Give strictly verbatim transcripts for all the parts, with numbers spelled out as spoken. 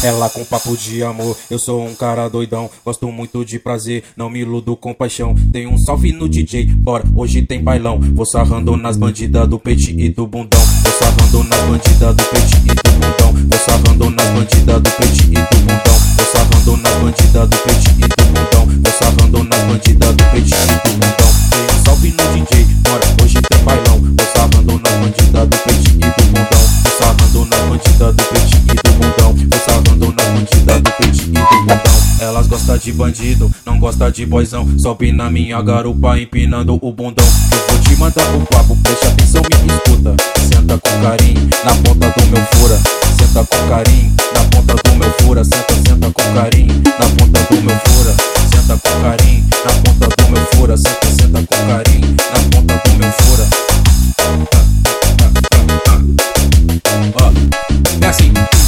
Ela com papo de amor, eu sou um cara doidão. Gosto muito de prazer, não me iludo com paixão. Tem um salve no D J, bora, hoje tem bailão. Vou sarrando nas bandidas do peito e do bundão. Vou sarrando nas bandidas do peito e do bundão. Vou sarrando nas bandidas do peito e do bundão. Vou sarrando nas bandidas do peito e do bundão. Vou sarrando nas bandidas do peito e do bundão. Tem um salve no D J, bora, hoje tem bailão. Vou sarrando nas bandidas do peito e do bundão. Vou sarrando nas bandidas do peito e do bundão. Vou sarrando nas bandidas do peito e do bundão. Elas gostam de bandido, não gostam de boizão. Sobe na minha garupa empinando o bundão. Eu vou te mandar um papo, preste atenção, me escuta. Senta com carinho na ponta do meu fura. Senta com carinho na ponta do meu fura. Senta, senta com carinho na ponta do meu fura. Senta com carinho na ponta do meu fura. Senta, senta com carinho na ponta do meu fura. Ó, é assim.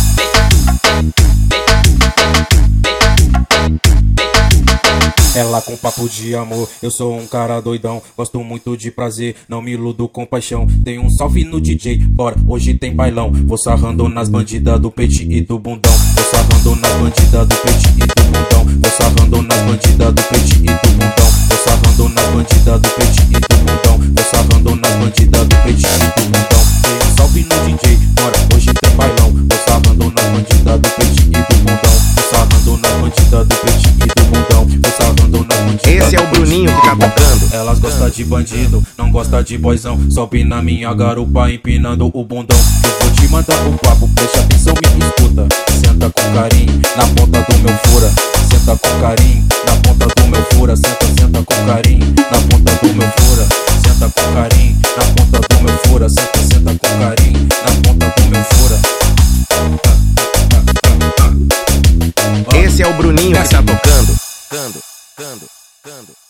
Ela com papo de amor, eu sou um cara doidão. Gosto muito de prazer, não me iludo com paixão. Tem um salve no D J, bora, hoje tem bailão. Vou sarrando nas bandidas do peito e do bundão. Vou sarrando nas bandidas do peito e do bundão. Vou sarrando nas bandidas do peito e do bundão. Vou sarrando nas bandidas do peito e do bundão. Vou sarrando nas bandidas do peito e do bundão. Tem um salve no D J, bora, hoje tem bailão. Vou sarrando nas bandidas do peito e do bundão. Vou sarrando nas bandidas do peito e do bundão. Vou sarrando. Esse é o Bruninho que tá tocando. Elas gostam de bandido, não gostam de boizão. Sobe na minha garupa empinando o bundão. Eu vou te mandar um papo, preste atenção, me escuta. Senta com carinho na ponta do meu fura. Senta com carinho na ponta do meu fura. Senta, senta com carinho na ponta do meu fura. Senta com carinho na ponta do meu fura. Senta, senta com carinho na ponta do meu fura. Esse é o Bruninho que tá tocando. Tocando, tocando, tocando.